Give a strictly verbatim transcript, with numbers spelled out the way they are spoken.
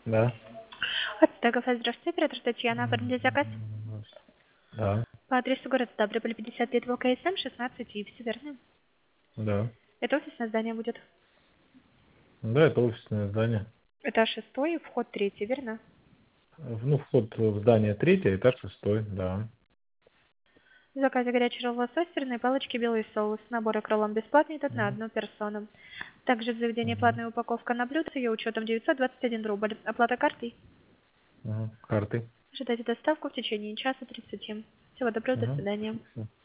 Да. От Кафе, здравствуйте, оператор Татьяна, оформили заказ М, Да, по адресу город Ставрополь, пятьдесят лет ВКСМ, шестнадцать И, все верно? да. Это офисное здание будет. Да, это офисное здание. Этаж шестой, вход третий, верно? В- Ну, вход в здание третий, этаж шестой, да. В заказе горячий ролл лосось, сырные палочки, белый соус. Набор кроллом бесплатный, тут на Мгм, одну персону. Также в заведении мгм, платная упаковка на блюдо с ее учетом девятьсот двадцать один рубль. Оплата картой. мгм. Карты. Ожидайте доставку в течение часа тридцати. Всего доброго, до Мгм. свидания.